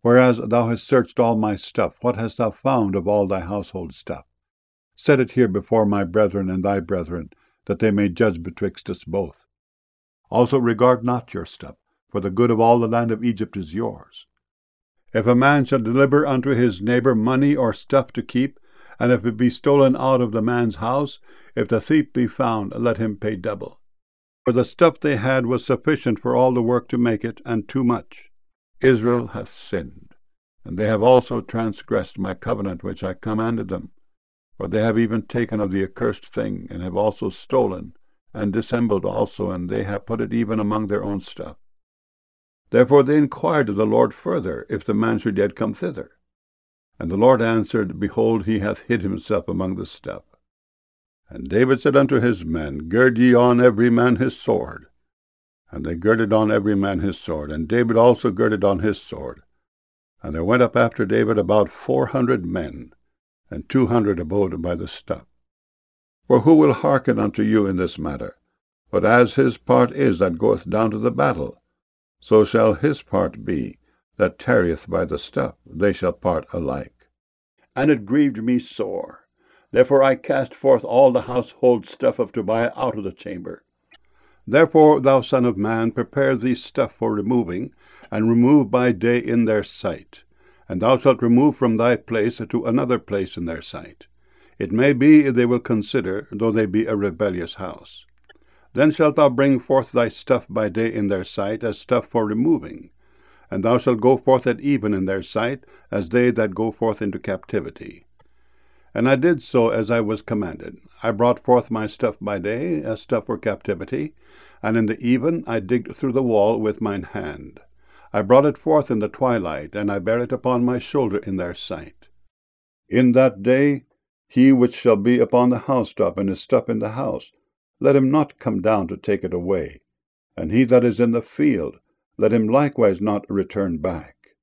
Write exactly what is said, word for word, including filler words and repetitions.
Whereas thou hast searched all my stuff, what hast thou found of all thy household stuff? Set it here before my brethren and thy brethren, that they may judge betwixt us both. Also regard not your stuff, for the good of all the land of Egypt is yours. If a man shall deliver unto his neighbor money or stuff to keep, and if it be stolen out of the man's house, if the thief be found, let him pay double. For the stuff they had was sufficient for all the work to make it, and too much. Israel hath sinned, and they have also transgressed my covenant which I commanded them. For they have even taken of the accursed thing, and have also stolen, and dissembled also, and they have put it even among their own stuff. Therefore they inquired of the Lord further, if the man should yet come thither. And the Lord answered, Behold, he hath hid himself among the stuff. And David said unto his men, Gird ye on every man his sword. And they girded on every man his sword, and David also girded on his sword. And there went up after David about four hundred men, and two hundred abode by the stuff. For who will hearken unto you in this matter? But as his part is that goeth down to the battle, so shall his part be that tarrieth by the stuff. They shall part alike. And it grieved me sore. Therefore I cast forth all the household stuff of Tobiah out of the chamber. Therefore, thou son of man, prepare thee stuff for removing, and remove by day in their sight. And thou shalt remove from thy place to another place in their sight. It may be they will consider, though they be a rebellious house. Then shalt thou bring forth thy stuff by day in their sight, as stuff for removing. And thou shalt go forth at even in their sight, as they that go forth into captivity. And I did so as I was commanded. I brought forth my stuff by day, as stuff for captivity, and in the even I digged through the wall with mine hand. I brought it forth in the twilight, and I bare it upon my shoulder in their sight. In that day he which shall be upon the housetop, and his stuff in the house, let him not come down to take it away. And he that is in the field, let him likewise not return back.